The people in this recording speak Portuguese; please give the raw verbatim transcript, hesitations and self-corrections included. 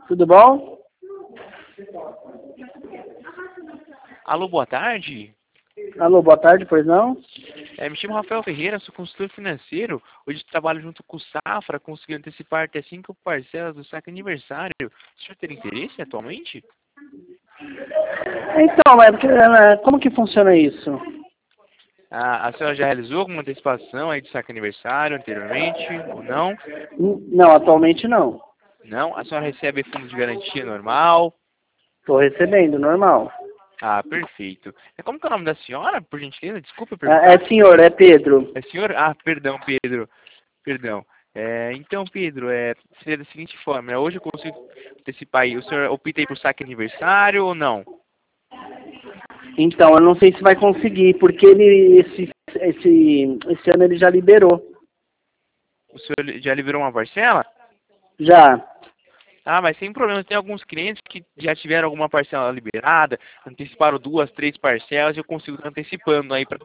Tudo bom? Alô, boa tarde. Alô, boa tarde, pois não? É, me chamo Rafael Ferreira, sou consultor financeiro. Hoje trabalho junto com o Safra, conseguindo antecipar até cinco parcelas do saque aniversário. O senhor tem interesse atualmente? Então, mas eh, como que funciona isso? Ah, a senhora já realizou alguma antecipação aí de saque aniversário anteriormente ou não? N- Não, atualmente não. Não? A senhora recebe fundo de garantia normal? Estou recebendo, normal. Ah, perfeito. É como que é o nome da senhora, por gentileza? Desculpa eu É, perguntar. é senhor, é Pedro. É senhor? Ah, perdão, Pedro. Perdão. É, então, Pedro, é, seria da seguinte forma, né? Hoje eu consigo antecipar aí. O senhor opta aí por saque aniversário ou não? Então, eu não sei se vai conseguir, porque ele esse, esse, esse ano ele já liberou. O senhor já liberou uma parcela? Já. Ah, mas sem problema. Tem alguns clientes que já tiveram alguma parcela liberada, anteciparam duas, três parcelas e eu consigo estar antecipando aí para